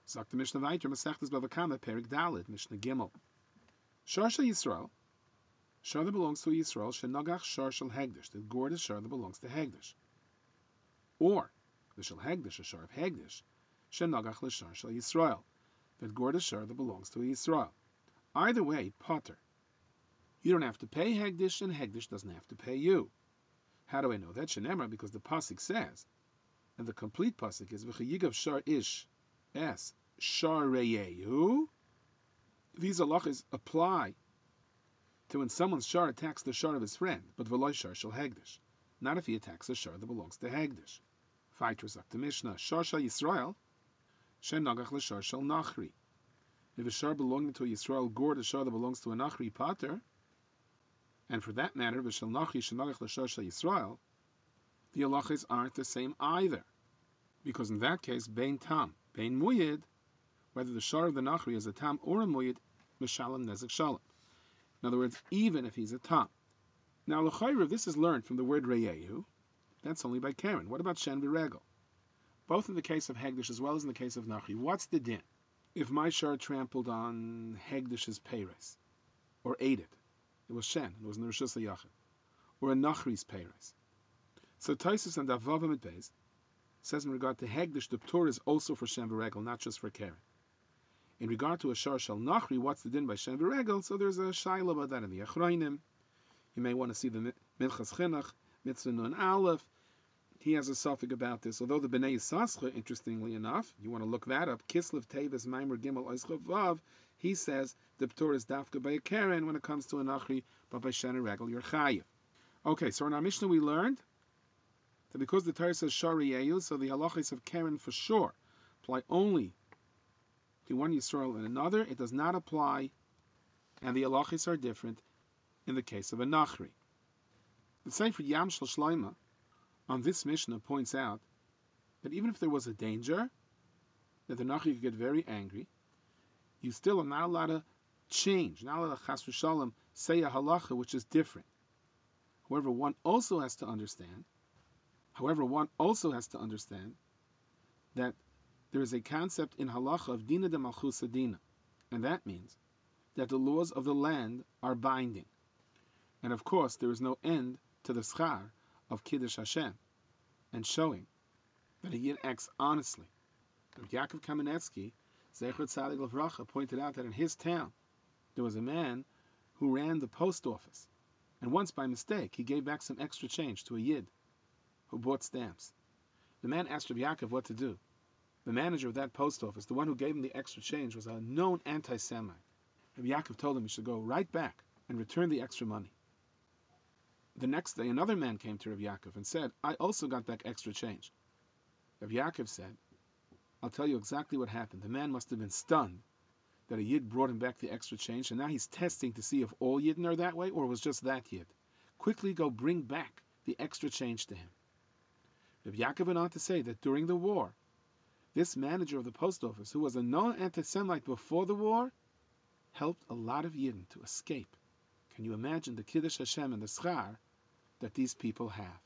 Sagt the Mishnah weiter, Masechtas Bava Kama, Perik Dalet, Mishnah Gimel. Shar Shel Yisrael, shar that belongs to Yisrael, Shenagach Shar Shel Hegdish, the gourd is shar that belongs to Hegdish. Or, the Shel Hegdish, a shar of Hegdish, Shenagach L'Shar Shel Yisrael, that gourd is shar that belongs to Yisrael. Either way, potter. You don't have to pay Hegdish, and Hegdish doesn't have to pay you. How do I know that? Shenemar, because the pasuk says, and the complete pasuk is V'chayigav Shar Ish Es Shar Reyehu. These halachas apply to when someone's shar attacks the shar of his friend, but v'loy shar shel Hegdish, not if he attacks a shar that belongs to Hegdish. Fighter sagt the Mishnah, Shar Shel Yisrael, Shen Nagach L'Shar Shel Nachri. If a shar belonging to a Yisrael gourd, a shar that belongs to a Nachri pater, and for that matter, V'Shel Nachri Shen Nagach L'Shar Shel Yisrael, the halachas aren't the same either, because in that case, Bein Tam, Bein Muyid, whether the shar of the Nachri is a Tam or a Muyid, Mishalem Nezek Shalom. In other words, even if he's a Tam. Now, l'chayra, this is learned from the word Reyehu. That's only by Karen. What about Shen V'Regel? Both in the case of Hegdish as well as in the case of Nachri. What's the din? If my shar trampled on Hegdish's peiros, or ate it, it was Shen, it was in the Rishus HaYachid, or a Nachri's peiros. So Taisus and Avavim Beis says in regard to Hegdish, the Ptur is also for Shen V'Regel, not just for Karen. In regard to a shar shel Nachri, what's the din by Shen V'Regel? So there's a shayla about that in the Achrayim. You may want to see the Minchas Chinuch, Mitzvah Nun Aleph. He has a suffix about this. Although the Bnei Yisachar, interestingly enough, you want to look that up, Kislev Tevis Maimer Gimel Oischav Vav, he says the Ptur is dafka by a Karen when it comes to a Nachri, but by Shen V'Regel you're chayiv. Okay, so in our Mishnah we learned that because the Torah says Shari Yeyu, so the halachas of Karen for sure apply only to one Yisrael and another. It does not apply, and the halachas are different in the case of a Nachri. The Sefer Yam Shel Shloima on this Mishnah points out that even if there was a danger that the Nachri could get very angry, you still are not allowed to change, not allowed to chas v'shalom say a halacha which is different. However, one also has to understand that there is a concept in halacha of dina de malchus dina, and that means that the laws of the land are binding. And of course, there is no end to the schar of Kiddush Hashem and showing that a Yid acts honestly. Yaakov Kamenetsky, Zecher Tzadik Levracha, pointed out that in his town there was a man who ran the post office, and once by mistake he gave back some extra change to a Yid who bought stamps. The man asked Rav Yaakov what to do. The manager of that post office, the one who gave him the extra change, was a known anti-Semite. Rav Yaakov told him he should go right back and return the extra money. The next day, another man came to Rav Yaakov and said, I also got back extra change. Rav Yaakov said, I'll tell you exactly what happened. The man must have been stunned that a Yid brought him back the extra change, and now he's testing to see if all Yidden are that way, or it was just that Yid. Quickly go bring back the extra change to him. Rav Yaakov went on to say that during the war, this manager of the post office, who was a known anti-Semite before the war, helped a lot of Yidden to escape. Can you imagine the Kiddush Hashem and the schar that these people have?